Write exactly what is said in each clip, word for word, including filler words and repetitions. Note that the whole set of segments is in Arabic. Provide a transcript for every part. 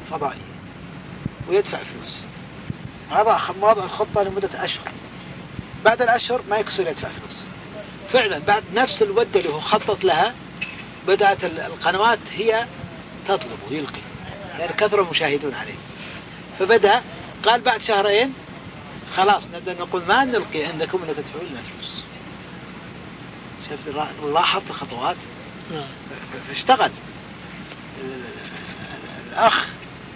فضائية ويدفع فلوس. هذا وضع الخطة لمدة أشهر، بعد الأشهر ما يكسر يدفع فلوس. فعلا بعد نفس المدة اللي هو خطط لها بدأت القنوات هي تطلب ويلقي، يعني كثر المشاهدون عليه، فبدأ قال بعد شهرين خلاص نبدأ نقول ما نلقي عندكم إلا تدفعوا لنا فلوس. شفت لاحظت الخطوات؟ فاشتغل الأخ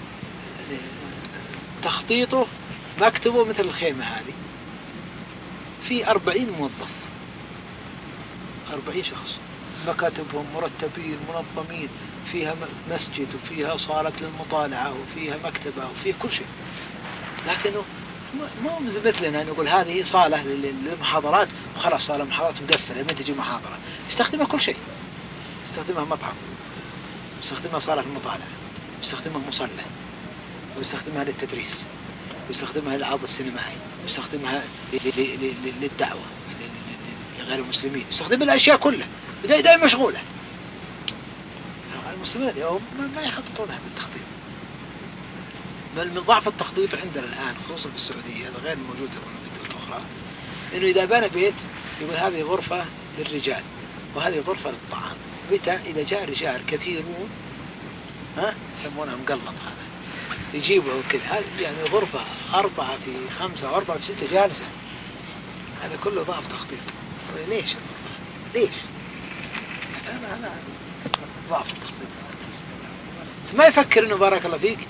تخطيطه مكتبه مثل الخيمة هذه في أربعين موظف، أربعين شخص، مكاتبهم مرتبين منظمين، فيها مسجد وفيها صالة للمطالعة وفيها مكتبة وفيها كل شيء. لكنه مو مثلنا نقول هذه صالة للمحاضرات وخلاص صالة محاضرات مقفلة لما تجي محاضرة. يستخدمها كل شيء، يستخدمها مطعم، يستخدمها صالة المطالعة، يستخدمها مصلى، ويستخدمها للتدريس، ويستخدمها للعرض السينمائي، ويستخدمها للدعوة لغير المسلمين، يستخدمها الأشياء كلها، دائما مشغولة. المسلمين اليوم ما يخططونها بالتخطيط، بل من ضعف التخطيط عندنا الآن خصوصا في السعودية، هذا غير موجود في الدول الأخرى، إنه إذا بنى بيت يقول هذه غرفة للرجال وهذه غرفة للطعام. متى؟ إذا جاء رجال كثيرون ها يسمونها مقلط، هذا يجيبوا كذا يعني غرفة أربعة في خمسة وأربعة في ستة جالسة، هذا كله ضعف تخطيط. ليش؟ ليش؟ أنا أنا ضعف التخطيط. ما يفكر إنه بارك الله فيك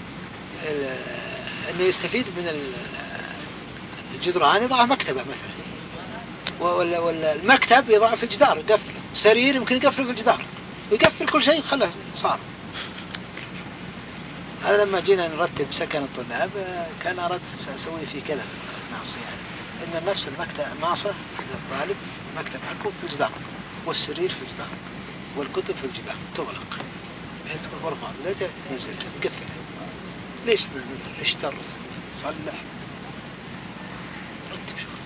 إنه يستفيد من الجدران، يضع مكتبة مثلا، ولا ولا المكتب يضع في الجدار يقفل، سرير يمكن يقفله في الجدار ويقفل كل شيء خله صار. هذا لما جينا نرتب سكن الطلاب كان أردت أسوي فيه كذا ناص، يعني إن نفس المكتب ناصة حق الطالب مكتب حقه في الجدار، والسرير في الجدار، والكتب في الجدار تغلق بحيث تكون غرفة لا تنزل مقفلة. ليش اشتر صلح رتب شغل.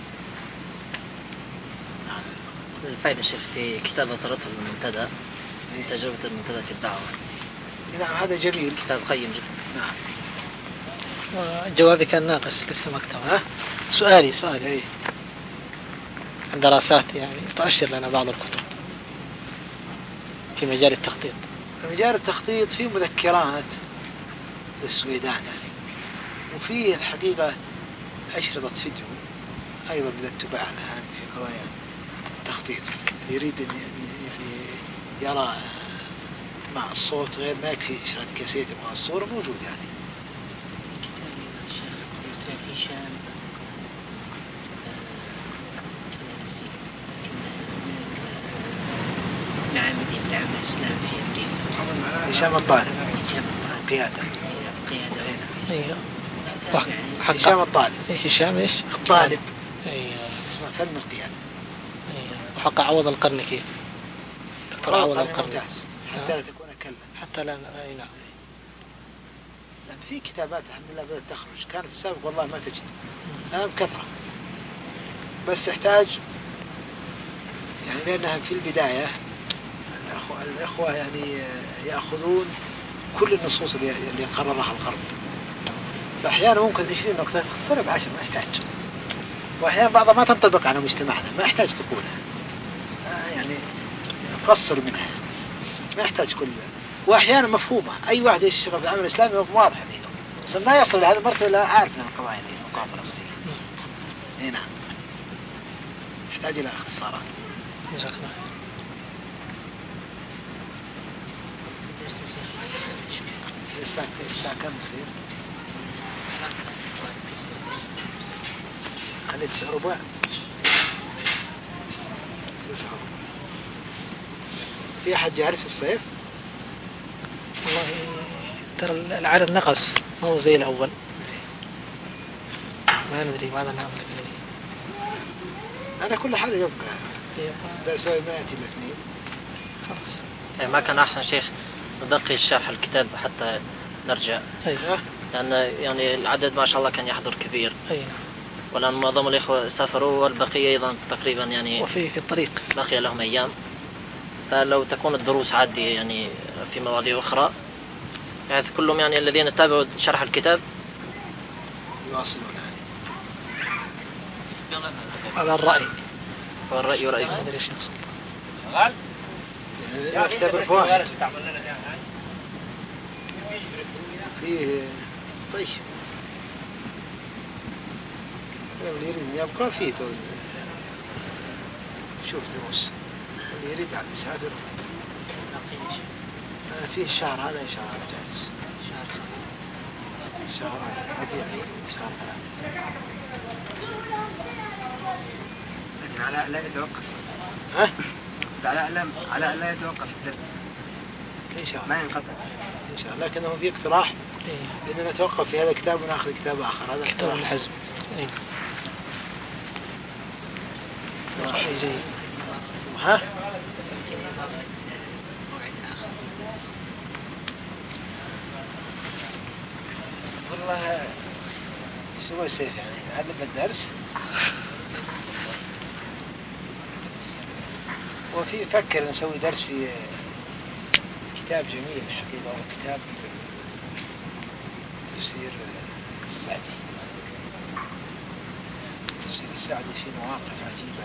الفائدة الشيخ في كتاب أسرته المنتدى، تجربة المنتدى في الدعوة. نعم هذا جميل، كتاب قيم جدا. نعم. جوابي كان ناقص لسه مكتوب. ها سؤالي سؤالي ايه دراسات يعني تؤشر لنا بعض الكتب في مجال التخطيط. في مجال التخطيط في مذكرات للسويدان يعني، وفي الحقيقة أشرطة فيديو أيضا بدأت تباع الآن في قضايا التخطيط. يريد أن يرى مع الصوت غير ما يكفي إشراط كاسيت مع الصورة موجود يعني. كتاب الشيخ دكتور هشام كذا نسيت العاملين بالعمل الإسلامي في أمريكا، هشام الطالب، هشام الطالب قيادة قيادة ايوه هشام الطالب. هشام ايش؟ الطالب. ايوه اسمه فن القيادة. ايوه وحق عوض القرنكي، دكتور عوض القرنكي، حتى لا تكون كلا، حتى لا اي نعم. لأن في كتابات الحمد لله بدأت تخرج، كان في السابق والله ما تجد أنا بكثرة، بس يحتاج يعني لأنها في البداية الأخوة, الأخوة يعني يأخذون كل النصوص اللي اللي قررها الغرب، فأحيانا ممكن عشرين نقطة تختصرها بعشر ما يحتاج، وأحيانا بعضها ما تنطبق على مجتمعنا ما يحتاج تقولها، يعني قصر منها ما يحتاج كل، وأحيانا مفهومة أي واحد يشتغل في العمل الإسلامي واضح دينه، بس ما يصل لهذا المرتبة إلا عارف من القضايا دي المقاومة الأصلية. إيه نعم يحتاج إلى اختصارات. جزاك الله. الساعة الساعة كم يصير؟ خلي تسعة ربع. تسعة ربع. في أحد يعرف الصيف؟ والله ترى العدد نقص ما هو زي الأول، ما ندري ماذا نعمل به. أنا كل حاجة يبقى درس ما يأتي الاثنين خلاص. يعني ما كان أحسن شيخ نبقي الشرح الكتاب حتى نرجع، أيوة. لأن يعني العدد ما شاء الله كان يحضر كبير. أيوة. والآن معظم الإخوة سافروا والبقية أيضا تقريبا يعني وفي في الطريق بقي لهم أيام، فلو تكون الدروس عادية يعني في مواضيع أخرى يعني كلهم يعني الذين تابعوا شرح الكتاب يواصلون على الرأي والرأي ورأي ما أدري إيش يقصد. يعني كتاب الفوائد فيه طيب اللي يريد أن يبقى فيه دول. شوف دروس اللي يريد على يسافر فيه شهر هذا شهر جالس شهر صفر شهر ربيعي شهر لكن على لا يتوقف. ها؟ قصد على ألم على لا يتوقف الدرس إن شاء ما الله ينقطع. إن شاء الله. لكنه في اقتراح إيه. إننا نتوقف في هذا الكتاب ونأخذ كتاب آخر. هذا كتاب اقتراح الحزم. إيه. رأي جيد. ها؟ والله شو سيف يعني هذا بالدرس. وفي فكر نسوي درس في كتاب جميل الحقيقة، هو كتاب تفسير السعدي. تفسير السعدي في مواقف عجيبة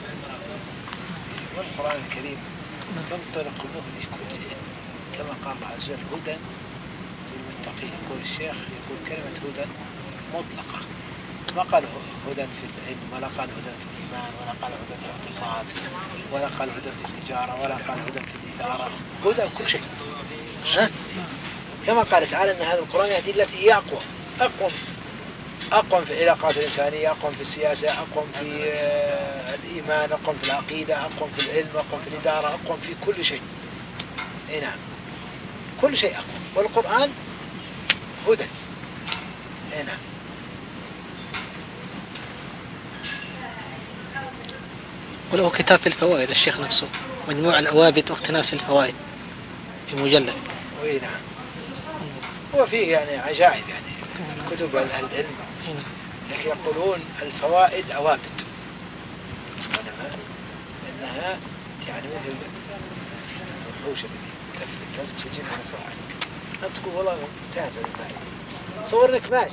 والقرآن الكريم تنطلق مهله كله كما قال الله عز وجل هدى للمتقين. يقول الشيخ يقول كلمة هدى مطلقة، ما قال هدى في العلم ولا قال هدى في الإيمان ولا قال هدى في الاقتصاد ولا قال هدى في التجارة ولا قال هدى في الإدارة. هدى كل شيء. ها؟ كما قال تعالى أن هذا القرآن يهدي التي هي أقوى أقوم أقوم في العلاقات الإنسانية، أقوم في السياسة، أقوم في الإيمان، أقوم في العقيدة، أقوم في العلم، أقوم في الإدارة، أقوم في كل شيء. إيه نعم كل شيء أقوم، والقرآن هدى. إيه نعم. وله كتاب في الفوائد الشيخ نفسه مجموع الأوابد واقتناص الفوائد في مجلد. إيه نعم. وفيه يعني عجائب يعني كتب أهل العلم لكن يقولون الفوائد أوابد العلماء إنها يعني مثل الوحوش التي تفلت لازم تسجلها وتروح عنك. أنت تقول والله ممتازة الفائدة صور لك ماشي.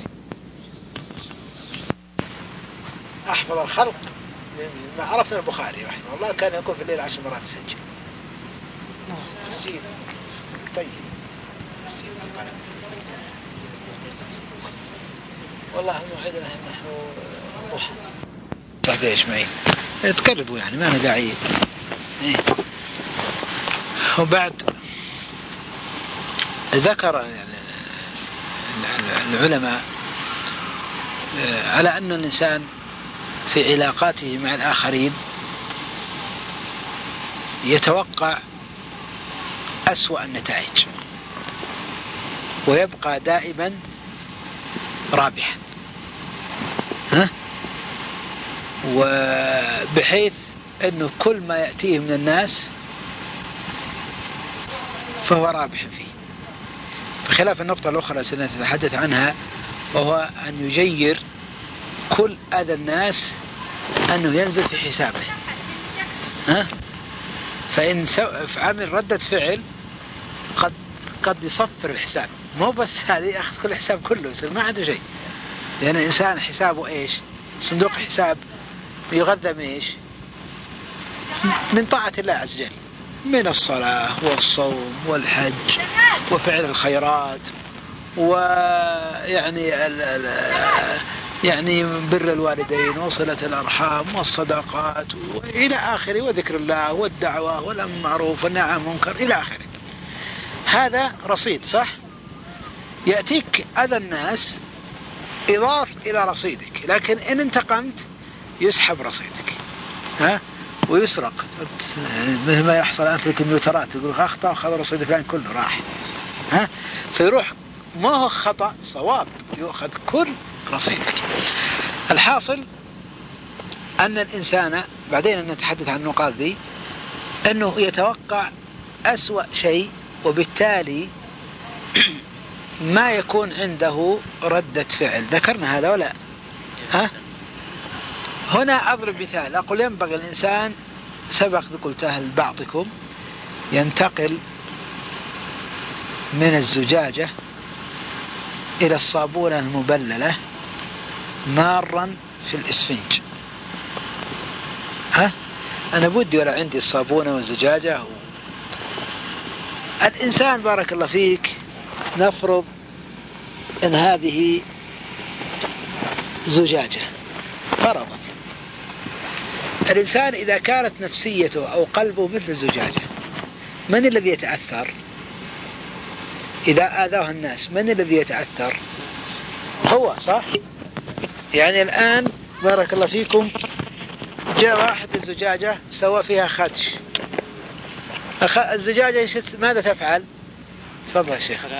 أحفظ الخلق ما عرفنا البخاري رحمه الله كان يقول في الليل عشر مرات يسجل تسجيل طيب تسجيل بالقلم. والله موعدنا نحن الضحى صاحبي يا إسماعيل تقربوا يعني ما أنا داعي. إيه. وبعد ذكر يعني العلماء على أن الإنسان في علاقاته مع الآخرين يتوقع أسوأ النتائج ويبقى دائما رابحا. ها؟ وبحيث أنه كل ما يأتيه من الناس فهو رابح فيه، بخلاف النقطة الأخرى التي سنتحدث عنها وهو أن يجير كل أذى الناس أنه ينزل في حسابه. ها؟ فإن عمل ردة فعل قد قد يصفر الحساب، مو بس هذه يأخذ كل حساب كله يصير ما عنده شيء، لأن الإنسان حسابه إيش؟ صندوق حساب يغذى من إيش؟ من طاعة الله عز وجل، من الصلاة والصوم والحج وفعل الخيرات ويعني ال ال يعني بر الوالدين وصلة الأرحام والصدقات وإلى آخره وذكر الله والدعوة والأمر بالمعروف والنهي عن المنكر إلى آخره. هذا رصيد صح؟ يأتيك أذى الناس إضاف إلى رصيدك، لكن إن انتقمت يسحب رصيدك. ها؟ ويسرق مثل ما يحصل الآن في الكمبيوترات يقول أخطأ أخذ رصيد فلان كله راح. ها؟ فيروح ما هو خطأ صواب يأخذ كل رصيدك. الحاصل أن الإنسان بعدين نتحدث عن النقاط ذي أنه يتوقع أسوأ شيء وبالتالي ما يكون عنده ردة فعل. ذكرنا هذا ولا؟ ها؟ هنا أضرب مثال أقول ينبغي الإنسان سبق قلتها لبعضكم ينتقل من الزجاجة إلى الصابونة المبللة مارا في الإسفنج. ها أنا بدي ولا عندي الصابونة والزجاجة و... الإنسان بارك الله فيك نفرض أن هذه زجاجة فرضا. الإنسان إذا كانت نفسيته أو قلبه مثل الزجاجة من الذي يتأثر؟ إذا آذاه الناس من الذي يتأثر؟ هو، صح؟ يعني الآن بارك الله فيكم جاء واحد الزجاجة سوى فيها خدش. الزجاجة ماذا تفعل؟ تفضل يا شيخ.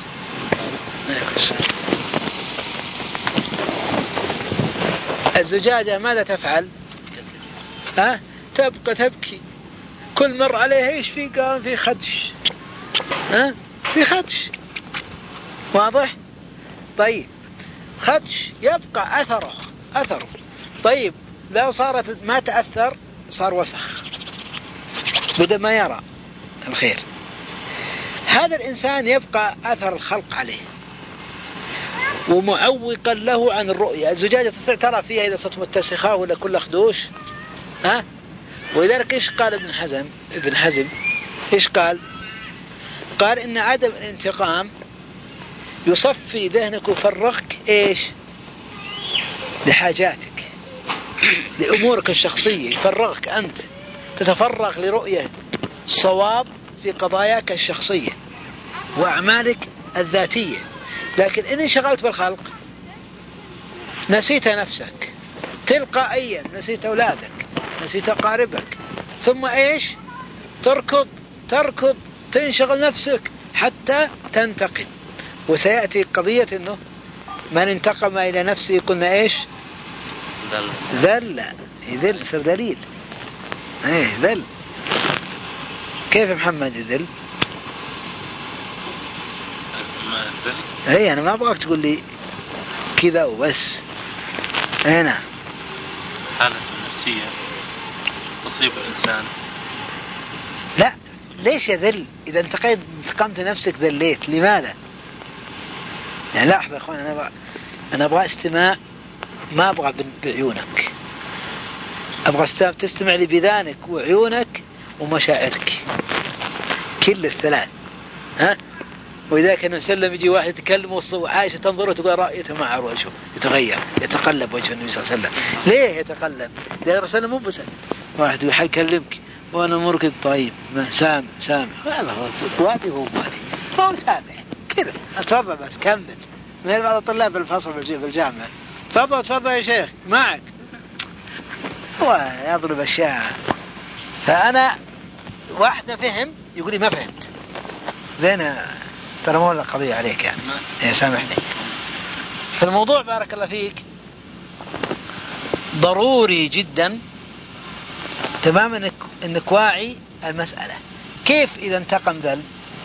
الزجاجة ماذا تفعل؟ ها؟ تبقى تبكي كل مر عليها ايش في؟ قال في خدش. ها؟ في خدش، واضح؟ طيب خدش يبقى أثره أثره طيب لو صارت ما تأثر صار وسخ بدأ ما يرى الخير. هذا الإنسان يبقى أثر الخلق عليه ومعوقا له عن الرؤية. الزجاجة تستطيع ترى فيها إذا صرت متسخة ولا كل خدوش. ها؟ ولذلك إيش قال ابن حزم ابن حزم إيش قال؟ قال إن عدم الانتقام يصفي ذهنك ويفرغك إيش؟ لحاجاتك لأمورك الشخصية، يفرغك أنت تتفرغ لرؤية الصواب في قضاياك الشخصية وأعمالك الذاتية. لكن إن انشغلت بالخلق نسيت نفسك تلقائيا، نسيت أولادك، نسيت أقاربك، ثم إيش؟ تركض تركض تنشغل نفسك حتى تنتقم. وسيأتي قضية أنه من انتقم إلى نفسه قلنا إيش؟ ذل يذل، صار دليل. ايه ذل. كيف محمد يذل؟ ايه أنا ما أبغاك تقول لي كذا وبس. هنا حالة النفسية تصيب الإنسان. لا ليش يذل؟ إذا انتقيت انتقمت نفسك ذليت. لماذا؟ يعني لاحظ يا أخوان، أنا أبغى أنا أبغى استماع، ما أبغى بعيونك، أبغى تستمع لي بذانك وعيونك ومشاعرك كل الثلاث. ها؟ وإذا كان نسلم يجي واحد يتكلم وعائشة تنظر وتقول رأيته مع وجهه يتغير يتقلب وجه النبي صلى الله عليه وسلم. ليه يتقلب؟ لأن الرسول مو بسن واحد يقول حيكلمك وأنا مركض طيب ما سامع سامع والله هو وادي هو وادي هو سامع كذا. أتفضل بس كمل. من بعض الطلاب بالفصل بالجامعة تفضل تفضل يا شيخ معك، هو يضرب أشياء. فأنا واحد ما فهم يقول لي ما فهمت زين، ترى مو القضية عليك يعني إيه سامحني. فالموضوع بارك الله فيك ضروري جدا تماما انك, إنك واعي المسألة. كيف إذا انتقم ذل؟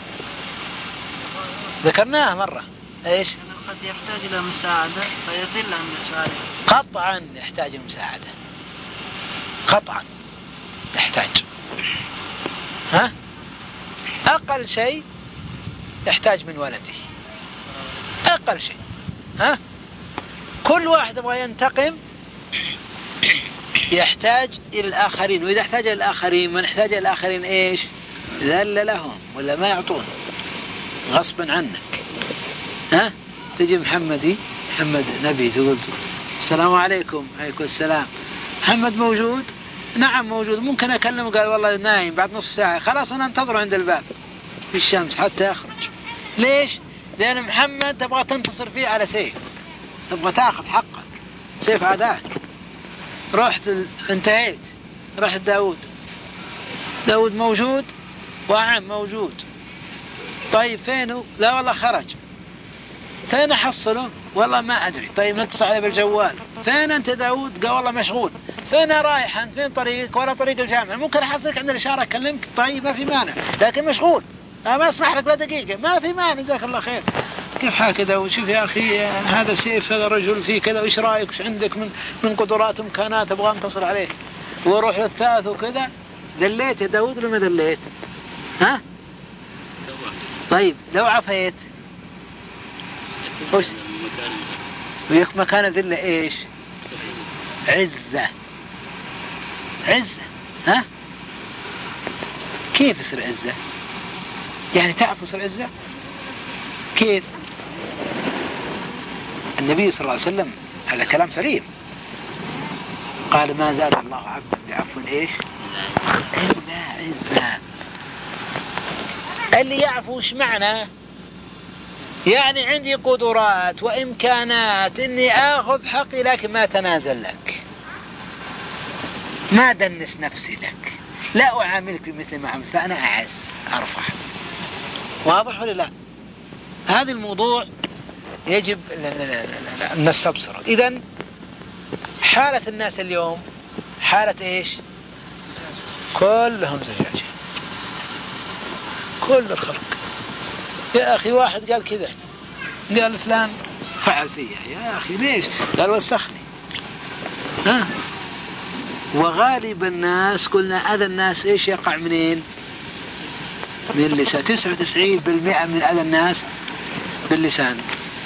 ذكرناها مرة ايش؟ قد يحتاج إلى مساعدة فيذل عن مساعدة. قطعا يحتاج المساعدة، قطعا يحتاج. ها؟ أقل شيء يحتاج من ولده، أقل شيء. ها؟ كل واحد يبغى ينتقم يحتاج إلى الآخرين، وإذا احتاج إلى الآخرين من احتاج إلى الآخرين إيش؟ ذل لهم ولا ما يعطون غصبا عنك. ها؟ تجي محمدي محمد نبي تقول السلام عليكم. عليكم السلام. محمد موجود؟ نعم موجود. ممكن أكلمه؟ قال والله نايم بعد نصف ساعة. خلاص أنا انتظره عند الباب في الشمس حتى يخرج. ليش؟ لأن محمد تبغى تنتصر فيه على سيف، تبغى تأخذ حقك، سيف عداك. رحت ال... انتهيت. رحت داود داود موجود؟ وعم موجود. طيب فينه؟ لا والله خرج. فين أحصله؟ والله ما أدري. طيب نتصل عليه بالجوال. فين أنت داود؟ قال والله مشغول. فين رايح أنت؟ فين طريقك؟ ولا طريق الجامعة. ممكن أحصلك عند الإشارة أكلمك. طيب ما في مانع، لكن مشغول أنا ما أسمح لك لا دقيقة. ما في مانع جزاك الله خير. كيف حال كذا؟ وشوف يا أخي هذا سيف، هذا رجل فيه كذا، وإيش رأيك؟ وش عندك من من قدرات وإمكانات أبغى أنتصر عليه. وروح للثالث وكذا. دليت يا داود ولا ما دليت؟ ها؟ طيب لو عفيت وش ويك مكان ذلة ايش؟ عزة. عزة ها؟ كيف يصير عزة؟ يعني تعرف يصير عزة؟ كيف؟ النبي صلى الله عليه وسلم هذا كلام سليم قال ما زاد الله عبدا بعفو ايش؟ إلا عزة. اللي يعفو ايش معنى؟ يعني عندي قدرات وإمكانات إني آخذ حقي لكن ما تنازل لك، ما دنس نفسي لك، لا أعاملك بمثل ما عملت، فأنا أعز أرفع. واضح ولا لا؟ هذا الموضوع يجب أن نستبصره. إذن حالة الناس اليوم حالة إيش؟ كلهم زجاجة، كل الخلق. يا أخي واحد قال كذا، قال فلان فعل فيها، يا أخي ليش؟ قال وسخني. ها؟ وغالب الناس قلنا أذى الناس إيش يقع منين؟ من اللسان. تسعة وتسعين بالمئة من أذى الناس باللسان،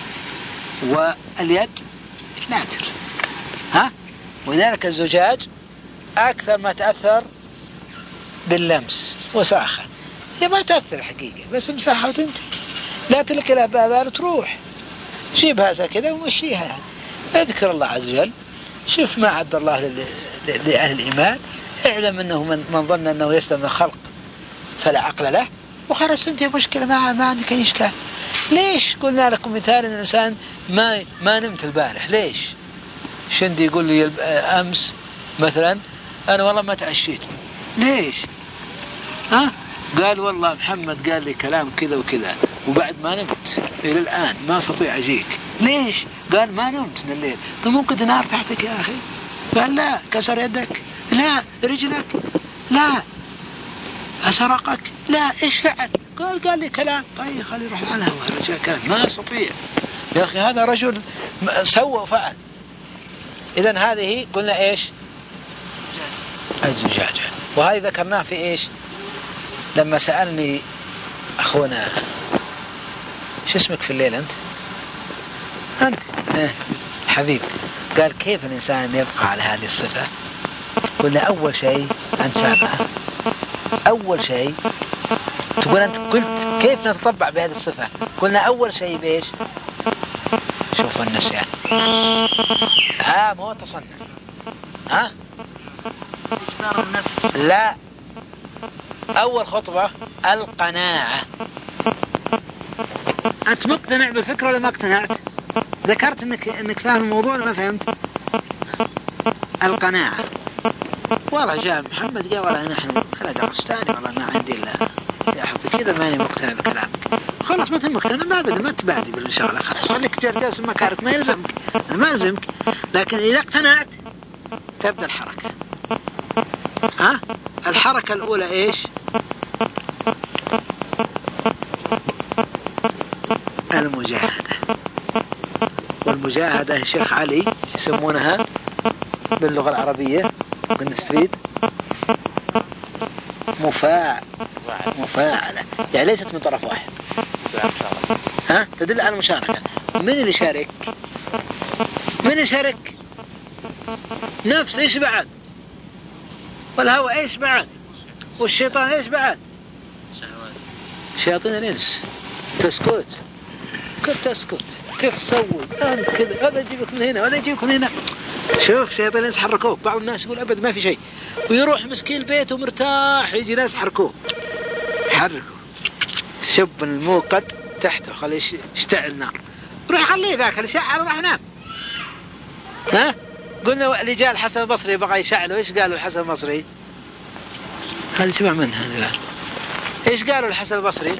واليد ناتر. ها؟ ولذلك الزجاج أكثر ما تأثر باللمس وساخة. هي ما تأثر حقيقة، بس مساحة وتنتهي، لا تلك لها بابال تروح. جيبها زي كذا ومشيها يعني. اذكر الله عز وجل، شوف ما عد الله لأهل الإيمان، اعلم أنه من, من ظن أنه يسلم الخلق فلا عقل له، وخلاص تنتهي مشكلة، ما, ما عندك أي إشكال. ليش قلنا لكم مثال أن الإنسان ما, ما نمت البارح؟ ليش؟ شندي يقول لي أمس مثلا أنا والله ما تعشيت. ليش؟ ها؟ قال والله محمد قال لي كلام كذا وكذا وبعد ما نمت إلى الآن ما أستطيع أجيك. ليش؟ قال ما نمت من الليل. طب ممكن تنار تحتك يا أخي؟ قال لا. كسر يدك؟ لا. رجلك؟ لا. أسرقك؟ لا. إيش فعل؟ قال قال لي كلام. طيب خلي يروح عنها ورجع كلام. ما أستطيع يا أخي، هذا رجل سوى وفعل. إذن هذه قلنا إيش؟ الزجاجة. وهذه ذكرناه في إيش؟ لما سألني أخونا شو اسمك في الليل أنت؟ أنت اه حبيب. قال كيف الإنسان يبقى على هذه الصفة؟ قلنا أول شيء أن سامها. أول شيء تقول أنت قلت كيف نتطبع بهذه الصفة؟ قلنا أول شيء بإيش؟ شوف النسيان. ها مو تصنع. ها؟ إجبار النفس. لا. أول خطوة القناعة. أنت مقتنع بالفكرة ولا ما اقتنعت؟ ذكرت إنك إنك فاهم الموضوع ولا ما فهمت؟ القناعة. والله جاء محمد قال والله نحن على درس ثاني والله ما عندي إلا يا حبي كذا ماني مقتنع بكلامك. خلاص ما أنت مقتنع ما بدي ما تبادي بالشغلة، خلاص خليك جالس مكانك ما يلزمك، ما يلزمك. لكن إذا اقتنعت تبدأ الحركة. ها؟ الحركة الأولى إيش؟ المجاهدة. والمجاهدة الشيخ علي يسمونها باللغة العربية بالنستفيد مفاعل مفاعلة، يعني ليست من طرف واحد. ها؟ تدل على المشاركة. من اللي شارك؟ من اللي شارك؟ نفس. إيش بعد؟ والهوى إيش بعد؟ والشيطان إيش بعد؟ شياطين الإنس. تسكت. كيف تسكت؟ كيف تسوي؟ أنت كذا، هذا يجيبك من هنا وهذا يجيبك من هنا. شوف شياطين الإنس حركوك. بعض الناس يقول أبد ما في شيء، ويروح مسكين بيته مرتاح، يجي ناس حركوه حركوا شب الموقد تحته خليه يشتعل نار، روح خليه ذاك اللي شعل راح نام. ها؟ قلنا اللي جاء الحسن البصري بغى يشعله، ايش قالوا الحسن البصري؟ هذا سمع منها هذا. ايش قالوا الحسن البصري؟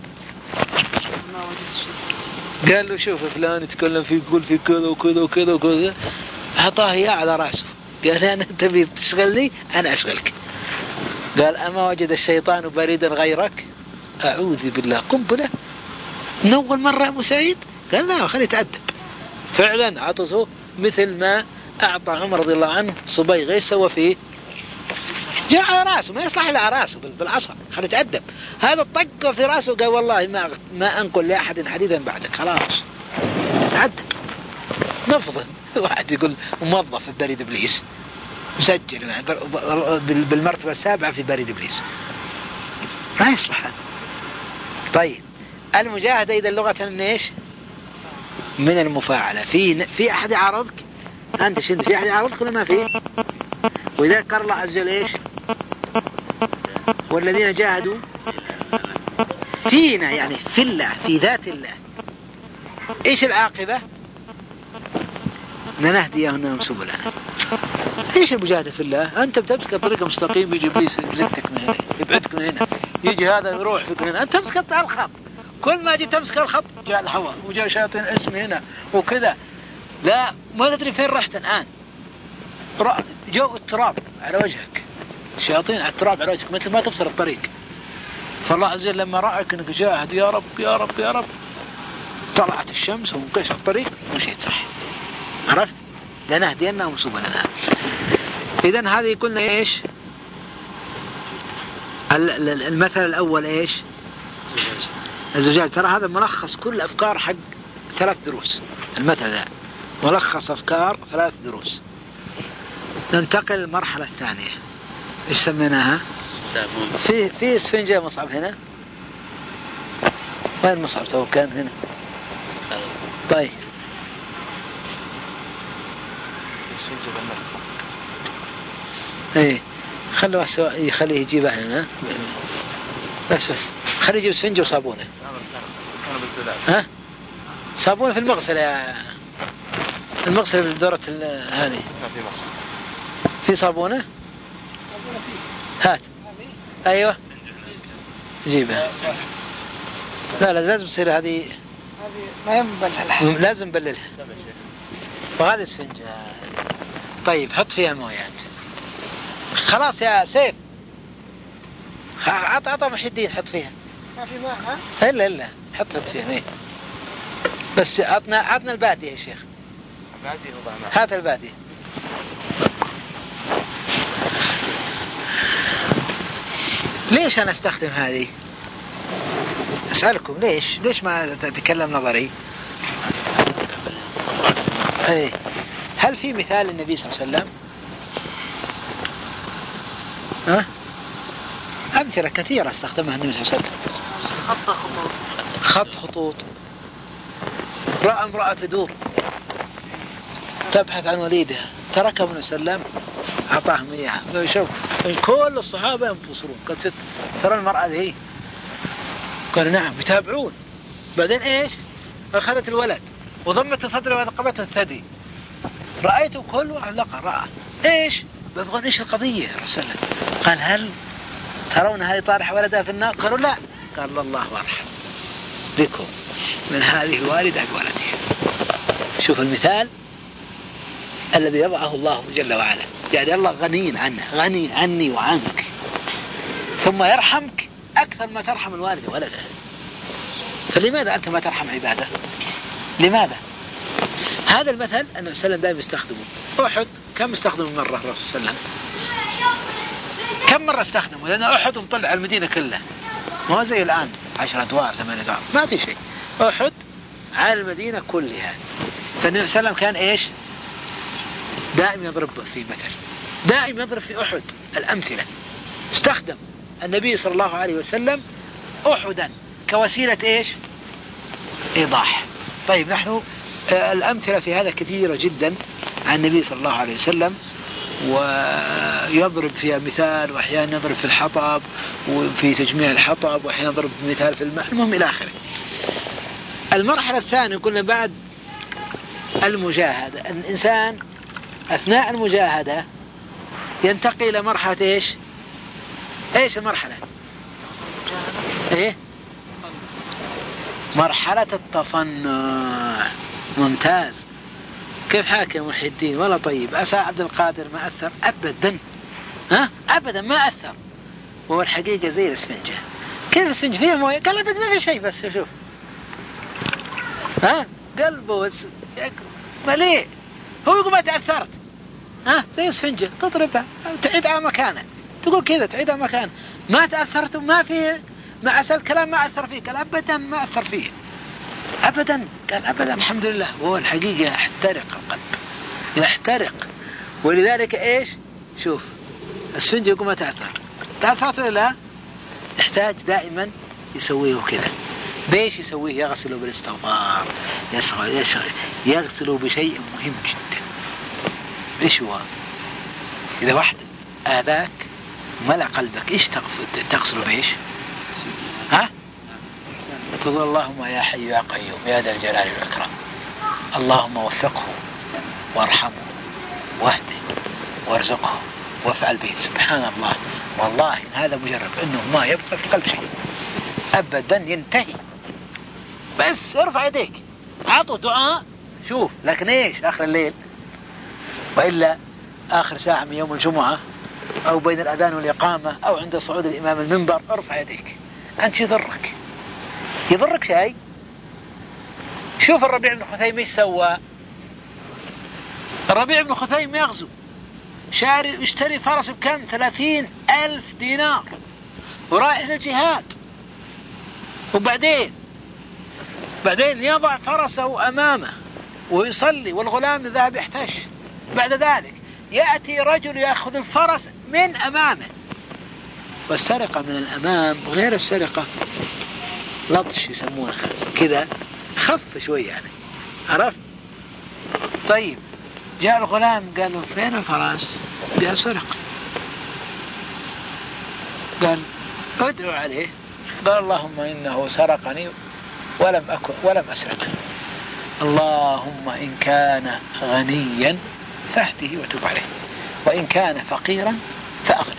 قال له شوف فلان يتكلم في يقول في كذا وكذا وكذا وكذا، أعطاه إياه على رأسه. قال أنا تبي تشغلني أنا أشغلك. قال أما وجد الشيطان بريدا غيرك؟ أعوذ بالله. قنبلة من أول مرة أبو سعيد؟ قال لا خليه يتأدب. فعلا أعطته مثل ما أعطى عمر رضي الله عنه صبيغ. إيش سوى فيه؟ جاء على راسه، ما يصلح إلا على راسه بالعصا، خليه يتأدب. هذا طق في راسه وقال والله ما ما أنقل لأحد حديثا بعدك، خلاص تأدب. نفضه واحد يقول موظف في بريد إبليس مسجل بالمرتبة السابعة في بريد إبليس، ما يصلح هذا. طيب المجاهدة إذا اللغة من إيش؟ من المفاعلة. في في أحد يعارضك؟ أنت شنت في أحد يعارضك ولا ما في؟ وإذا قال الله عز وجل إيش؟ والذين جاهدوا فينا، يعني في الله، في ذات الله، إيش العاقبة؟ لنهديهم سبلنا. إيش المجاهدة في الله؟ أنت بتمسك الطريق مستقيم، يجي إبليس يزتك من هنا، يبعدك من هنا، يجي هذا يروح بك من هنا، أنت تمسك الخط. كل ما جيت تمسك الخط جاء الهواء وجاء شياطين اسم هنا وكذا، لا ما تدري فين رحت الآن. جو التراب على وجهك، الشياطين على التراب على وجهك، مثل ما تبصر الطريق. فالله عز وجل لما رأيك أنك جاهد يا رب يا رب يا رب، طلعت الشمس ومقيش الطريق ومشيت صح. عرفت؟ لنهدينهم سبلنا. إذن هذه قلنا إيش؟ المثل الأول إيش؟ الزجاج. ترى هذا ملخص كل أفكار حق ثلاث دروس. المثل ذا ملخص أفكار ثلاث دروس. ننتقل للمرحلة الثانية. إيش سميناها؟ في في اسفنجة مصعب هنا. وين مصعب تو كان هنا؟ طيب. ايه خلوا يخليه يجيبها هنا بس بس خليه يجيب اسفنجة وصابونة. ها صابونة في المغسلة يا المغسلة بالدورة هذه في صابونة. هات ايوه جيبها. لا لا لازم تصير هذه ما ينبللها، لازم نبللها. وهذه اسفنجة. طيب حط فيها مويه انت. خلاص يا سيف عط عط محي الدين حط فيها. ما في ماء ها؟ الا الا حط حط فيها ايه. بس عطنا عطنا البادية يا شيخ. بادية وضع ماء. هات البادية. ليش انا استخدم هذه؟ اسألكم ليش ليش ما تتكلم نظري؟ ايه هل في مثال للنبي صلى الله عليه وسلم؟ ها؟ أمثلة كثيرة استخدمها النبي صلى الله عليه وسلم. خط خطوط خط خطوط. رأى امرأة تدور تبحث عن وليدها، تركها النبي صلى الله عليه وسلم أعطاهم إياها. شوف كل الصحابة ينتصرون. قد ست ترى المرأة ذي، قال نعم يتابعون. بعدين إيش؟ أخذت الولد وضمت صدره وقبته الثدي. رأيته كل واحد لقى رأى إيش؟ بيبغون إيش القضية يا رسول الله؟ قال هل ترون هذه طارح ولدها في النار؟ قالوا لا. قال الله أرحم بكم من هذه الوالدة بولدها. شوف المثال الذي يضعه الله جل وعلا، يعني الله غني عنه، غني عني وعنك، ثم يرحمك أكثر ما ترحم الوالد ولدها. فلماذا أنت ما ترحم عباده؟ لماذا؟ هذا المثل النبي صلى الله عليه وسلم دائما يستخدمه. أحد كم استخدمه مرة الرسول صلى الله عليه وسلم؟ كم مرة استخدمه؟ لأن أحد مطلع المدينة كلها، ما هو زي الآن عشرة أدوار ثمانية أدوار، ما في شيء. أحد على المدينة كلها. فالنبي صلى الله عليه وسلم كان إيش؟ دائما يضرب في مثل، دائما يضرب في أحد الأمثلة. استخدم النبي صلى الله عليه وسلم أحدا كوسيلة إيش؟ إيضاح. طيب نحن الأمثلة في هذا كثيرة جدا عن النبي صلى الله عليه وسلم، ويضرب فيها مثال، وأحيانا يضرب في الحطب وفي تجميع الحطب، وأحيانا يضرب مثال في الماء، المهم إلى آخره. المرحلة الثانية قلنا بعد المجاهدة، الإنسان أثناء المجاهدة ينتقل إلى مرحلة إيش؟ إيش المرحلة؟ إيه؟ مرحلة التصنع. ممتاز. كيف حالك يا محي الدين؟ والله طيب. أسا عبد القادر ما أثر أبدا، ها أبدا ما أثر. وهو الحقيقة زي الاسفنجة. كيف الاسفنجة فيها موية؟ قال أبدا ما في شيء، بس شوف ها قلبه مليء. هو يقول ما تأثرت، ها زي الاسفنجة تضربها تعيد على مكانه. تقول كذا تعيدها مكان ما تأثرت ما في مع أسأل الكلام ما أثر فيه. قال أبدا ما أثر فيه أبدا. قال أبدا الحمد لله. وهو الحقيقة يحترق القلب يحترق. ولذلك إيش شوف السفنجة يقول ما تأثر تأثرت ولا لا؟ يحتاج دائما يسويه كذا. بيش يسويه؟ يغسله بالاستغفار يغسله بشيء مهم جدا. إيش هو؟ إذا واحد آذاك ملأ قلبك إيش تغسله بإيش؟ ها؟ تقول اللهم يا حي يا قيوم يا ذا الجلال والإكرام اللهم وفقه وارحمه واهده وارزقه وافعل به. سبحان الله والله إن هذا مجرب إنه ما يبقى في القلب شيء أبدا ينتهي. بس ارفع يديك عطوا دعاء شوف. لكن إيش آخر الليل وإلا آخر ساعة من يوم الجمعة أو بين الأذان والإقامة أو عند صعود الإمام المنبر ارفع يديك. أنت يضرك يضرك شيء. شوف الربيع بن خثيم ايش سوى. الربيع بن خثيم يغزو شاري يشتري فرس بكم ثلاثين ألف دينار ورايح للجهاد. وبعدين بعدين يضع فرسه أمامه ويصلي والغلام ذهب يحتش. بعد ذلك يأتي رجل يأخذ الفرس من أمامه. والسرقة من الأمام غير السرقة لطش يسمونها كذا خف شوي يعني عرفت. طيب جاء الغلام قال له فين الفرس؟ قال سرق. قال ادعو عليه. قال اللهم إنه سرقني ولم أكن ولم أسرقه. اللهم إن كان غنيا فاهده وتب عليه وإن كان فقيرا فأغني.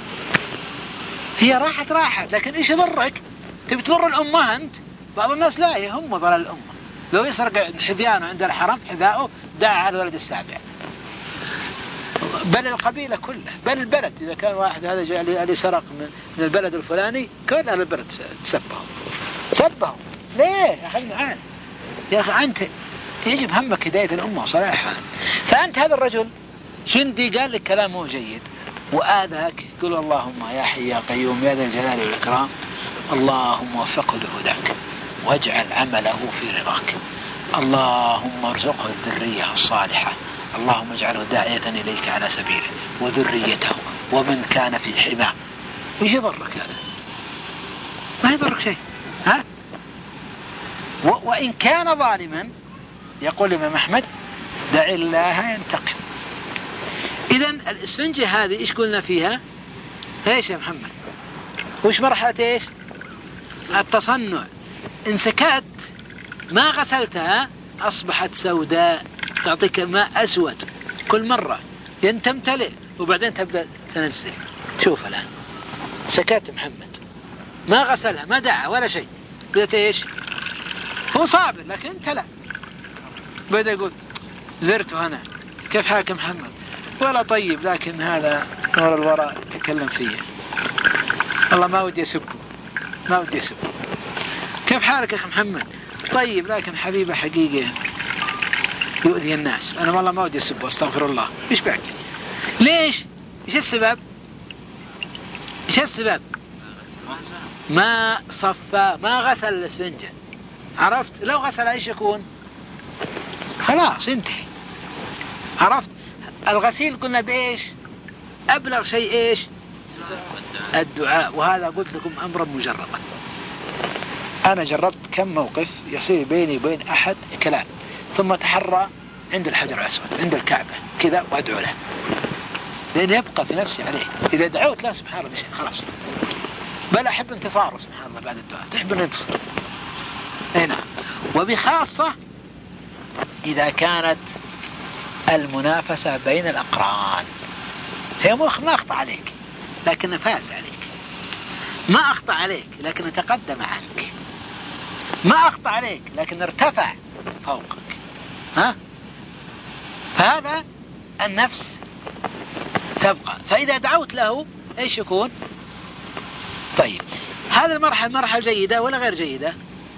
هي راحت راحت لكن إيش يضرك؟ تبي تضر الأمة أنت؟ بعض الناس لا يهم ضلال الأمة. لو يسرق حذيانه عند الحرم حذاؤه داع على الولد السابع بل القبيلة كلها بل البلد. إذا كان واحد هذا جاء لي سرق من البلد الفلاني كل أهل البلد سبهم سبهم. ليه أخذنا عال يا أخي؟ أنت يجب همك هداية الأمة وصلاحها. فأنت هذا الرجل جندي قال لك كلامه جيد وآذاك قل اللهم يا حي يا قيوم يا ذا الجلال والإكرام اللهم وفقه لهداك واجعل عمله في رضاك اللهم ارزقه الذرية الصالحة اللهم اجعله داعية إليك على سبيله وذريته ومن كان في حماه. وش يضرك هذا؟ ما يضرك شيء. ها؟ وإن كان ظالما يقول الإمام أحمد دع الله ينتقم. إذن الإسفنجة هذه إيش قلنا فيها؟ إيش يا محمد؟ وش مرحلة إيش؟ التصنع. إن سكت ما غسلتها أصبحت سوداء تعطيك ماء أسود كل مرة تمتلئ وبعدين تبدأ تنزل. شوف الآن سكت محمد ما غسلها ما دعا ولا شيء بدأت إيش؟ هو صابر لكن انت لا. بدأ يقول زرته أنا كيف حالك محمد؟ ولا طيب لكن هذا نور الوراء تكلم فيه والله ما ودي أسبه ما ودي أسبه. كيف حالك يا أخي محمد؟ طيب لكن حبيبه حقيقة يؤذي الناس أنا والله ما ودي أسبه استغفر الله. إيش بك؟ ليش؟ إيش السبب؟ إيش السبب؟ ما صفى ما غسل الإسفنجة. عرفت؟ لو غسل إيش يكون؟ خلاص انتهي. عرفت؟ الغسيل قلنا بإيش؟ أبلغ شيء إيش؟ الدعاء. وهذا قلت لكم أمرا مجربا. أنا جربت كم موقف يصير بيني وبين أحد كلام ثم تحرى عند الحجر الأسود عند الكعبة كذا وأدعو له لأن يبقى في نفسي عليه. إذا دعوت لا سبحان الله بشيء خلاص بل أحب انتصاره سبحان الله بعد الدعاء تحب ننتصر. اي نعم. وبخاصة إذا كانت المنافسة بين الأقران هي ما أخطأ عليك لكن فاز عليك ما أخطأ عليك لكن تقدم عنك ما أخطأ عليك لكن ارتفع فوقك. ها؟ فهذا النفس تبقى. فإذا دعوت له إيش يكون؟ طيب هذا المرحلة مرحلة جيدة ولا غير جيدة؟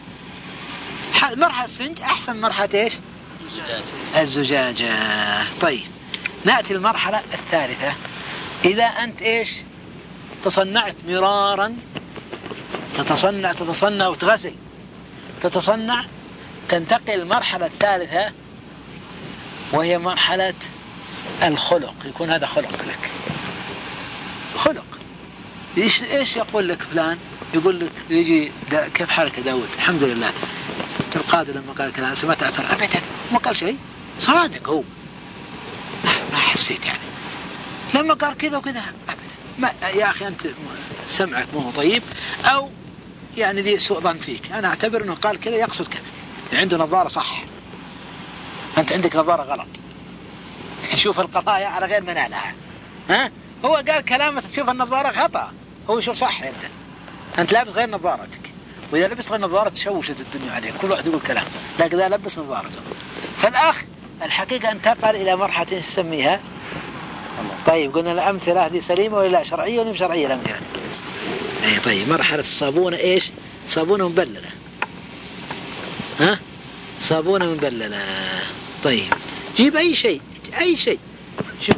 مرحلة السفنج أحسن مرحلة إيش؟ الزجاجة. الزجاجة. طيب نأتي المرحلة الثالثة. إذا أنت إيش تصنعت مرارا، تتصنع تتصنع وتغسل، تتصنع، تنتقل المرحلة الثالثة وهي مرحلة الخلق. يكون هذا خلق لك، خلق. إيش إيش يقول لك فلان؟ يقول لك يجي كيف حالك يا داود؟ الحمد لله. القاضي لما قال كلام ما تأثر أبدا، ما قال شيء، صادق هو، ما حسيت يعني. لما قال كذا وكذا أبدا، ما يا أخي أنت سمعك مو طيب، أو يعني ذي سوء ظن فيك. أنا أعتبر أنه قال كذا يقصد كذا، عنده نظارة صح، أنت عندك نظارة غلط. تشوف القضايا على غير منالها. ها؟ هو قال كلامه تشوف النظارة خطأ، هو يشوف صح. أنت أنت لابس غير نظارتك، وإذا لبس غير نظارة تشوشت الدنيا عليك، كل واحد يقول كلام، لكن إذا لبس نظارته. فالأخ الحقيقة انتقل إلى مرحلة نسميها، طيب قلنا الأمثلة هذه سليمة ولا لا؟ شرعية ولا مش شرعية الأمثلة؟ أي طيب، مرحلة الصابونة إيش؟ صابونة مبللة. ها؟ صابونة مبللة. طيب جيب أي شيء، أي شيء، شوف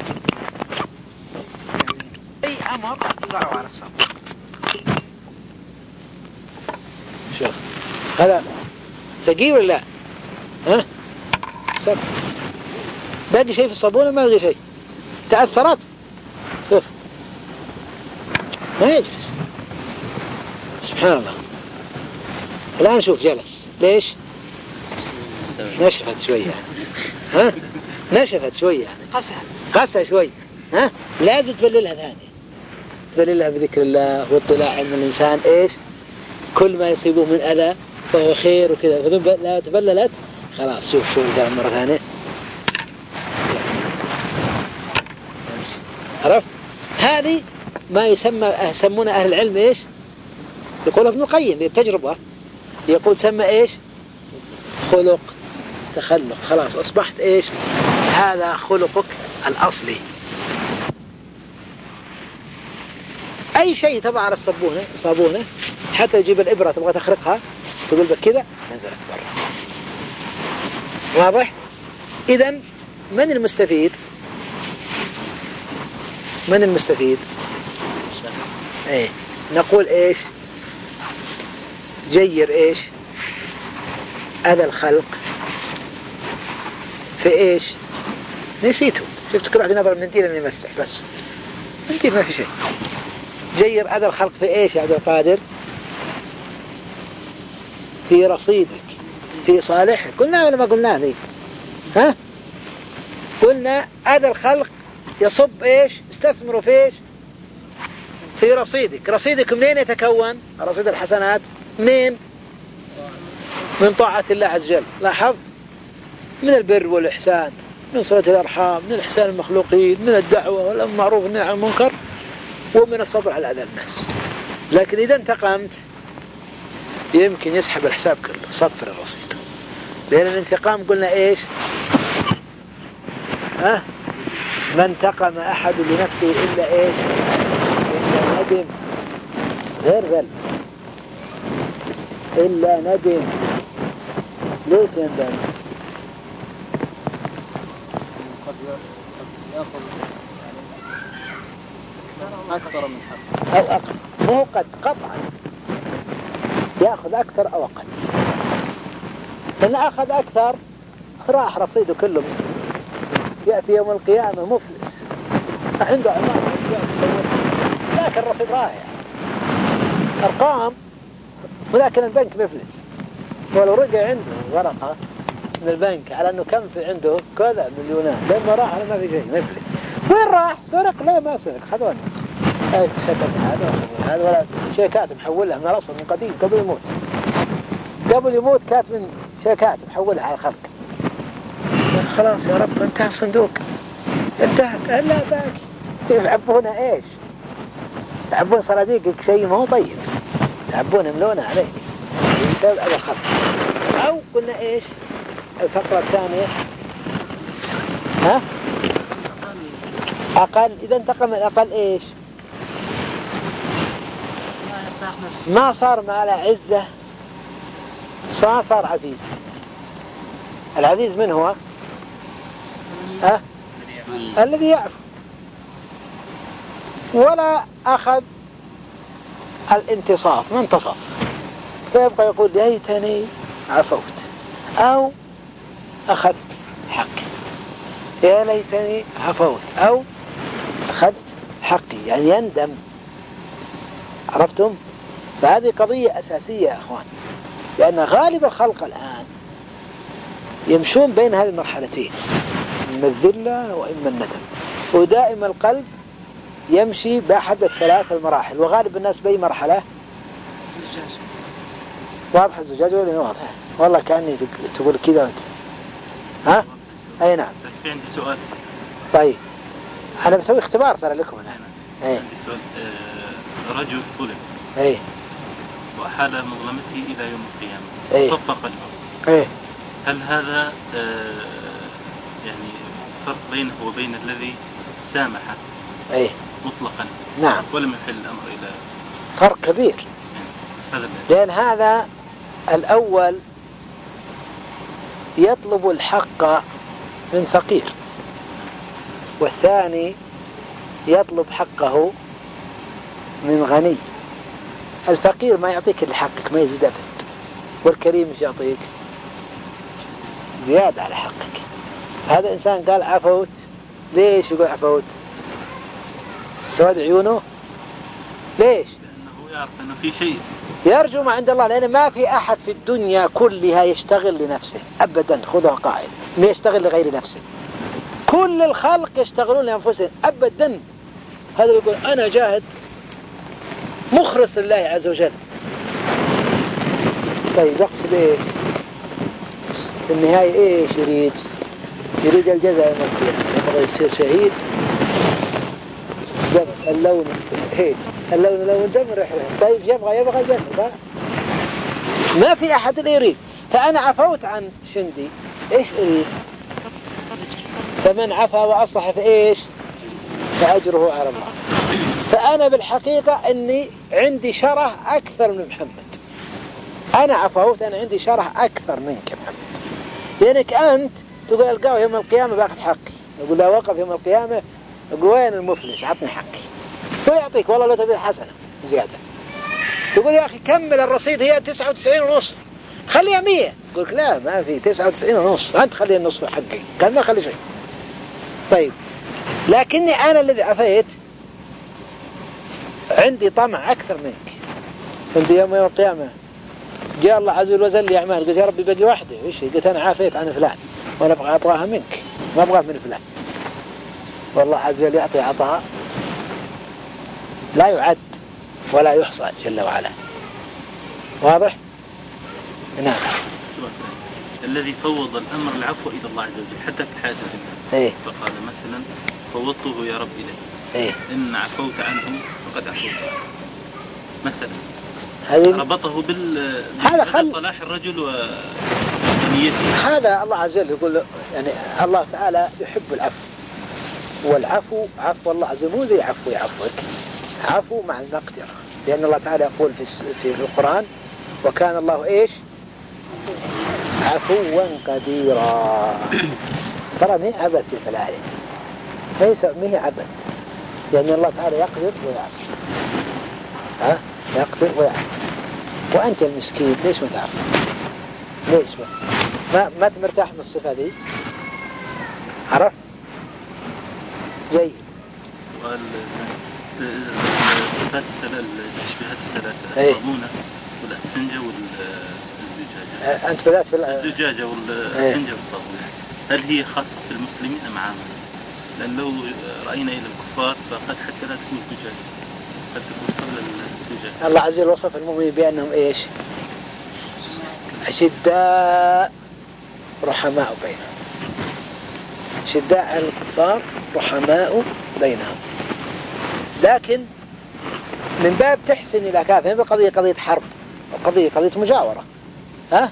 أي أمر يضعه على الصابون. شوف هذا ثقيل ولا لا؟ ها؟ سبت. باقي شيء في الصابونة؟ ما باقي شيء، تأثرت. شوف ما يجلس، سبحان الله. الآن شوف جلس، ليش؟ نشفت شوية. ها؟ نشفت شوية يعني، قسى قسى شوي. ها؟ لازم تبللها ثاني، تبللها بذكر الله واطلاع علم الإنسان إيش؟ كل ما يصيبه من أذى فهو خير وكذا. فإذا لا تبللت خلاص. شوف شوف قال مرة ثانية، عرفت؟ هذه ما يسمى يسمونه أهل العلم إيش؟ يقول ابن القيم بالتجربة، يقول سمى إيش؟ خلق، تخلق. خلاص أصبحت إيش؟ هذا خلقك الأصلي. أي شيء تضع على الصابونة صابونة، حتى تجيب الإبرة تبغى تخرقها تقول بك كذا نزلت برا. واضح؟ إذن من المستفيد؟ من المستفيد؟ ايه نقول ايش؟ جير ايش؟ أذى الخلق في ايش؟ نسيته. شفت كل واحد نظر منديل انه يمسح بس، منديل ما في شيء. جير أذى الخلق في ايش يا عبد القادر؟ في رصيدك، في صالحك. قلنا ولا ما قلنا ذي؟ ها؟ قلنا أذى الخلق يصب ايش؟ استثمروا في ايش؟ في رصيدك. رصيدك منين يتكون؟ رصيد الحسنات منين؟ من طاعة الله عز وجل. لاحظت؟ من البر والإحسان، من صلة الأرحام، من الإحسان المخلوقين، من الدعوة والأمر بالمعروف والنهي عن المنكر، ومن الصبر على أذى الناس. لكن إذا انتقمت يمكن يسحب الحساب كله، صفر الرصيد. لأن الانتقام قلنا إيش؟ ها؟ ما انتقم أحد لنفسه إلا إيش؟ إلا ندم، غير ذل، إلا ندم. ليش يندم؟ قد يأخذ أكثر من حق أو أقل، مو قد، قطعا يأخذ أكثر أو أقل. إن أخذ أكثر راح رصيده كله مسلم، يأتي يوم القيامة مفلس، عنده عمار لكن الرصيد رايح أرقام، ولكن البنك مفلس. ولو رجع عنده ورقة من البنك على أنه كم في عنده كذا مليونات، لما راح ما في شيء مفلس. وين راح؟ سرق؟ لا ما سرق، خذوا الناس. أي شكل هذا هذا ولا شيكات محولها من الأصل من قديم قبل يموت، قبل يموت كاتب من شيكات محولها على الخلق. خلاص يا رب انتهى الصندوق، انتهى. لا باقي يلعبونه ايش؟ يلعبون صناديق شيء ما هو طيب، يلعبون يملونه عليه بسبب هذا الخلق. او قلنا ايش الفقرة الثانية؟ ها؟ اقل. اذا انتقم الاقل ايش؟ ما صار ما له عزة، ما صار عزيز. العزيز من هو؟ ها؟ الذي يعفو. ولا أخذ الانتصاف، ما انتصف، فيبقى يقول ليتني عفوت أو أخذت حقي، يا ليتني عفوت أو أخذت حقي، يعني يندم. عرفتم؟ فهذه قضية أساسية يا أخوان، لأن غالب الخلق الآن يمشون بين هذه المرحلتين، إما الذلة وإما الندم، ودائما القلب يمشي بأحد الثلاث المراحل، وغالب الناس بأي مرحلة؟ واضح الزجاج ولا واضح؟ والله كأني تقول كذا أنت. ها؟ أي نعم. في عندي سؤال. طيب أنا بسوي اختبار ترى لكم الآن. أي. عندي سؤال. آه رجل ظلم. أي. وأحال مظلمته إلى يوم القيامة. أي. صفى قلبه. أي. هل هذا آه يعني فرق بينه وبين الذي سامحه؟ أي. مطلقا. نعم. ولم يحل الأمر إلى. فرق كبير. هذا لأن هذا الأول يطلب الحق من فقير، والثاني يطلب حقه من غني. الفقير ما يعطيك اللي حقك، ما يزيد أبد، والكريم مش يعطيك زيادة على حقك. هذا إنسان قال عفوت، ليش يقول عفوت؟ سواد عيونه، ليش؟ لأنه يعرف أنه في شيء يرجو ما عند الله، لأن ما في أحد في الدنيا كلها يشتغل لنفسه أبدا، خذها قاعدة، ما يشتغل لغير نفسه. كل الخلق يشتغلون لأنفسهم أبدا. هذا يقول أنا جاهد مخلص لله عز وجل. طيب يقصد إيه في النهاية؟ إيش يريد؟ يريد الجزاء يوم القيامة، يبغى يصير شهيد. اللون هيك، اللون لون جمر ريح. طيب يبغى يبغى جمر، ما في أحد اللي يريد. فأنا عفوت عن شندي، إيش أريد؟ فمن عفا وأصلح فإيش؟ فأجره على الله. فأنا بالحقيقة أني عندي شره أكثر من محمد. أنا عفوت، أنا عندي شره أكثر منك يا محمد، لأنك أنت تقول ألقاه يوم القيامة باخذ حقي. يقول لا، وقف يوم القيامة يقول وين المفلس عطني حقي، هو يعطيك والله لو تبي حسنة زيادة. تقول يا أخي كمل الرصيد، هي تسعة وتسعين ونص، خليها مية. يقولك لا، ما في تسعة وتسعين ونص، أنت خلي النصف حقي. قال ما خلي شيء. طيب لكني أنا الذي عفيت عندي طمع أكثر منك. أنت يوم يوم القيامة جاء الله عز وجل وزل لي أعمال، قلت يا ربي باقي واحدة، إيش؟ قلت أنا عافيت عن فلان وأنا أبغى أبغاها منك، ما أبغاها من فلان. والله عز وجل يعطي عطاء لا يعد ولا يحصى جل وعلا. واضح؟ نعم. الذي فوض الأمر العفو إلى الله عز وجل حتى في الحياة الدنيا. إيه؟ فقال مثلا فوضته يا رب إليه. إيه؟ إن عفوت عنه فقد عفوت عنه. مثلا هذه ربطه بال هذا خل... صلاح الرجل ونيته. هذا الله عز وجل يقول يعني الله تعالى يحب العفو، والعفو عفو الله عز وجل مو زي عفو يعفوك، عفو مع المقدرة، لأن الله تعالى يقول في في القرآن وكان الله إيش؟ عفوا قديرا. ترى ما هي عبث في الآية، ليس ما هي عبث، لأن الله تعالى يقدر ويعفو. ها؟ يقدر ويعفو، وأنت المسكين ليش ما تعفو؟ ليش ما ما تمرتاح من الصفة دي؟ عرفت؟ جيد. سؤال الصفات الثلاثة، التشبيهات الثلاثة، ايه؟ الصابونة والأسفنجة والزجاجة. أنت بدأت في الزجاجة والأسفنجة والصابونة، هل هي خاصة في المسلمين أم عامة؟ لأن لو رأينا إلى الكفار فقد حتى لا تكون زجاجة، قد تكون قبل الزجاجة. الله عز وجل وصف المؤمنين بأنهم إيش؟ أشداء رحماء بينهم. شداء على الكفار رحماء بينهم، لكن من باب تحسن إلى كافر. هذه قضية قضية حرب، وقضية قضية مجاورة. ها؟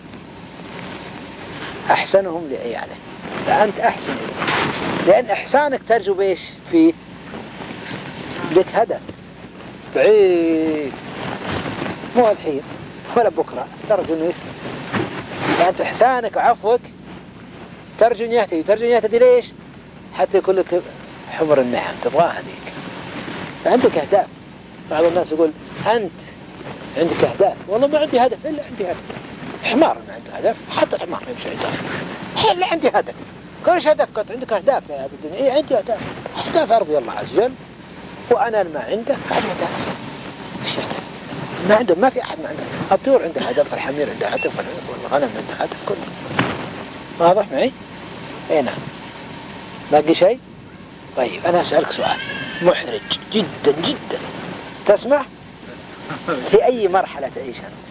أحسنهم لعياله، فأنت أحسن إليه، لأن إحسانك ترجو بإيش فيه؟ لك هدف بعيد، مو الحين ولا بكرة، ترجو أنه يسلم. فأنت إحسانك وعفوك ترجو أن يهتدي، ترجو أن يهتدي ليش؟ حتى يكون لك حمر النعم تبغاها هذيك. فعندك أهداف، بعض الناس يقول أنت عندك أهداف، والله ما عندي هدف إلا عندي هدف. حمار ما عنده هدف، حتى الحمار ما يمشي عنده هدف، إلا عندي هدف. كلش هدف، كنت عندك أهداف يا أبو الدنيا؟ إيه عندي أهداف، أهداف أرضي الله عز وجل، وأنا ما عنده هذا هدف. إيش هدف؟ ما عنده، ما في أحد ما عنده. الطيور عنده هدف، الحمير عنده هدف، والغنم عنده هدف، كله واضح معي؟ إيه نعم. باقي شيء؟ طيب أنا أسألك سؤال محرج جدا جدا، تسمع؟ في أي مرحلة تعيش أنت؟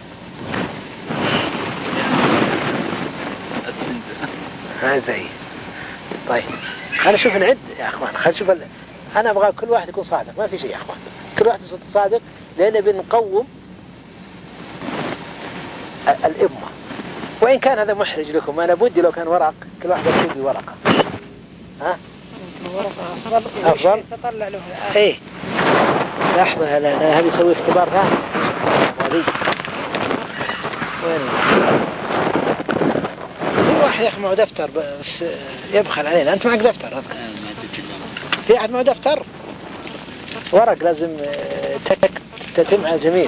ها زي طيب خلينا نشوف نعد يا أخوان، خلينا نشوف ال... أنا أبغى كل واحد يكون صادق، ما في شيء يا أخوان، كل واحد يكون صادق، لأن بنقوم الأمة. وإن كان هذا محرج لكم، أنا بدي لو كان ورق كل واحد يكتب لي ورقة. ها؟ ورقة أفضل. أفضل. تطلع له. إيه. لحظة، هذا هذا يسوي اختبار ثاني. هذه. وين؟ في واحد يا أخي معه دفتر بس يبخل علينا. أنت معك دفتر أذكر؟ في أحد معه دفتر؟ ورق لازم تتم على الجميع.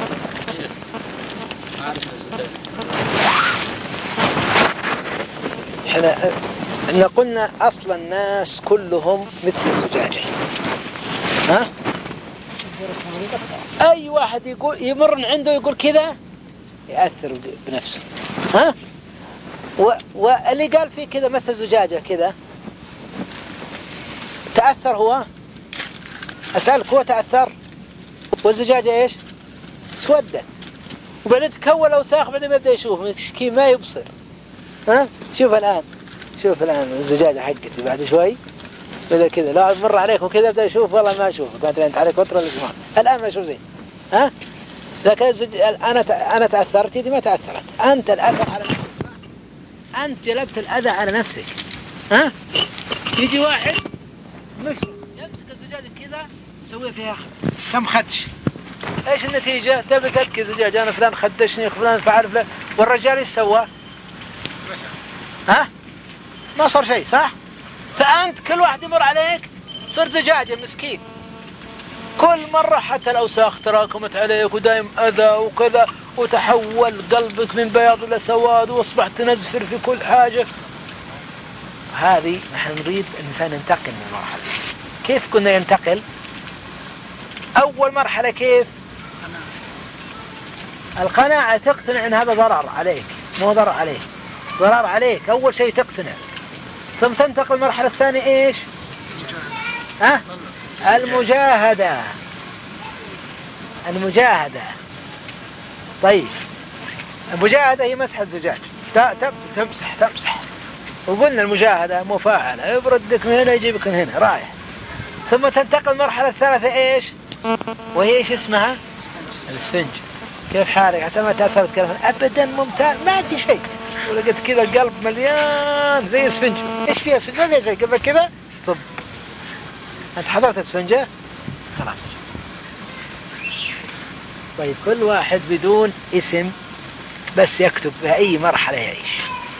احنا احنا قلنا اصل الناس كلهم مثل الزجاجة. ها؟ اي واحد يقول يمر عنده يقول كذا يأثر بنفسه. ها؟ واللي قال فيه كذا مس الزجاجة كذا تأثر هو؟ أسألك، هو تأثر والزجاجة ايش؟ سودت، وبعدين تكون أوساخ، بعدين يبدأ يشوف كيف ما يبصر. ها؟ شوف الآن، شوف الآن الزجاجة حقتي بعد شوي بدأ كذا، لا مر عليك وكذا بدأ يشوف، والله ما أشوف، كانت أنت عليك وتر الإسماع، الآن ما أشوف زين. ها؟ لكن الزج... أنا أنا تأثرت، يدي ما تأثرت، أنت الأثر على نفسك، أنت جلبت الأذى على نفسك. ها؟ يجي واحد مش يمسك الزجاجة كذا يسوي فيها كم خدش، ايش النتيجة؟ تبي تبكي زجاجة، أنا فلان خدشني، فلان فعل فلان، والرجال ايش سوى؟ ها؟ ما صار شيء، صح؟ فأنت كل واحد يمر عليك صرت زجاجة مسكين، كل مرة حتى الأوساخ تراكمت عليك ودايم أذى وكذا، وتحول قلبك من بياض إلى سواد، وأصبحت تنزفر في كل حاجة. هذه نحن نريد الإنسان ينتقل من المرحلة. كيف كنا ينتقل؟ أول مرحلة كيف؟ القناعة، تقتنع أن هذا ضرر عليك، مو ضرر عليك، ضرر عليك، أول شيء تقتنع. ثم تنتقل المرحلة الثانية إيش؟ ها؟ المجاهدة، المجاهدة. طيب المجاهدة هي مسح الزجاج، تمسح تمسح، وقلنا المجاهدة مفاعلة، يبردك من هنا يجيبك من هنا رايح. ثم تنتقل المرحلة الثالثة إيش؟ وهي إيش اسمها؟ الاسفنج. كيف حالك؟ عشان ما تأثرت كلام أبدا ممتاز، ما عندي شيء، ولقيت كذا القلب مليان زي اسفنج. إيش فيها اسفنج؟ ما فيها شيء، قبل كذا صب. أنت حضرت اسفنجة؟ خلاص. طيب كل واحد بدون اسم بس يكتب في أي مرحلة يعيش،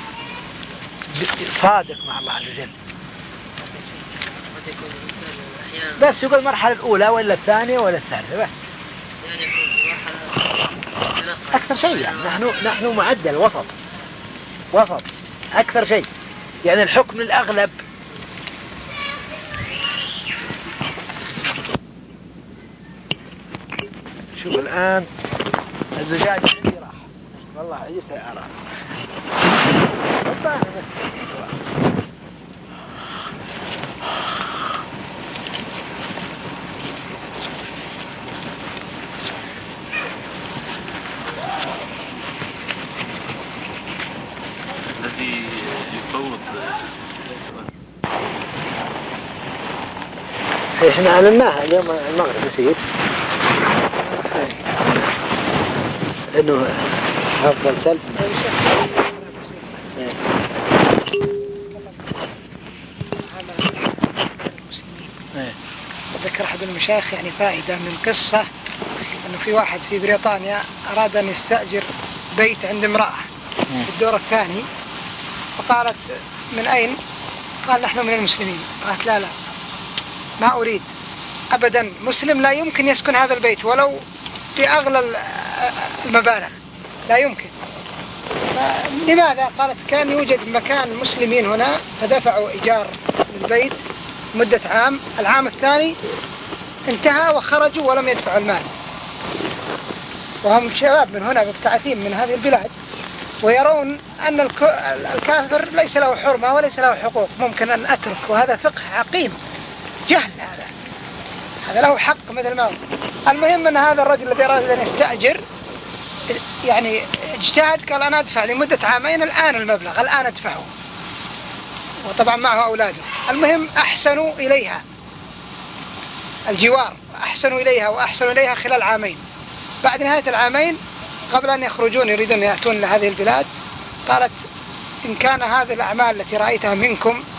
صادق مع الله عز وجل، بس يقول المرحلة الأولى ولا الثانية ولا الثالثة بس. أكثر شيء يعني نحن نحن معدل وسط وسط أكثر شيء، يعني الحكم الأغلب. شوف الآن الزجاج عندي راح، والله عيسى أرى. الذي يفوض احنا علمناها اليوم المغرب نسيت انه افضل سلب. ذكر أحد المشايخ يعني فائدة من قصة، أنه في واحد في بريطانيا أراد أن يستأجر بيت عند امرأة في الدور الثاني، فقالت من أين؟ قال نحن من المسلمين. قالت لا لا ما أريد، أبدا، مسلم لا يمكن يسكن هذا البيت ولو بأغلى المبالغ، لا يمكن. لماذا؟ قالت كان يوجد مكان مسلمين هنا فدفعوا إيجار البيت مدة عام، العام الثاني انتهى وخرجوا ولم يدفعوا المال، وهم شباب من هنا مبتعثين من هذه البلاد، ويرون أن الكافر ليس له حرمة وليس له حقوق، ممكن أن أترك، وهذا فقه عقيم، جهل هذا، هذا له حق مثل ما هو. المهم أن هذا الرجل الذي أراد أن يستأجر يعني اجتهد، قال أنا أدفع لمدة عامين الآن المبلغ، الآن أدفعه، وطبعا معه أولاده. المهم أحسنوا إليها الجوار، أحسنوا إليها وأحسنوا إليها خلال عامين. بعد نهاية العامين قبل أن يخرجون يريدون يأتون لهذه البلاد، قالت إن كان هذه الأعمال التي رأيتها منكم